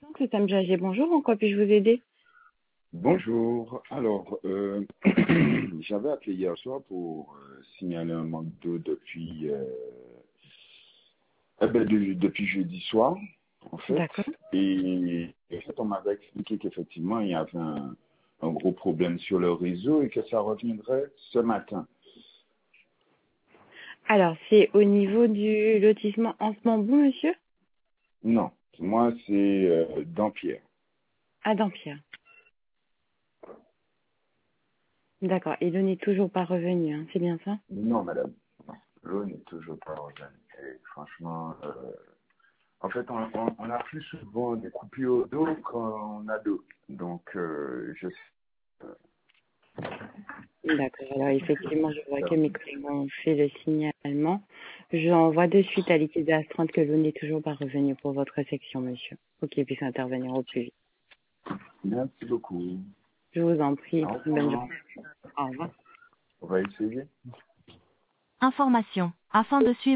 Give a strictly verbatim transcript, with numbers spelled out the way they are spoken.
C'est Sam Jagé, bonjour, en quoi puis-je vous aider? Bonjour. Alors, euh, j'avais appelé hier soir pour euh, signaler un manque d'eau depuis, euh, eh ben, de- depuis jeudi soir, en fait. D'accord. Et, en fait, on m'avait expliqué qu'effectivement, il y avait un, un gros problème sur le réseau et que ça reviendrait ce matin. Alors, c'est au niveau du lotissement en ce moment, monsieur? Non, moi, c'est euh, Dampierre. À Dampierre. D'accord. Et l'eau n'est toujours pas revenu, hein, c'est bien ça? Non, madame. Non, l'eau n'est toujours pas revenue. Et franchement, euh, en fait, on, on, on a plus souvent des coupures d'eau qu'on a d'eau. Donc, euh, je D'accord. Alors, effectivement, je vois sais. que mes collègues ont fait le signalement. J'envoie de suite à l'équipe d'Astreinte que l'eau n'est toujours pas revenue pour votre section, monsieur, pour qu'il puisse intervenir au plus vite. Merci beaucoup. Je vous en prie. Au Bonne revoir. journée. Au revoir. On va essayer. Information. Afin de suivre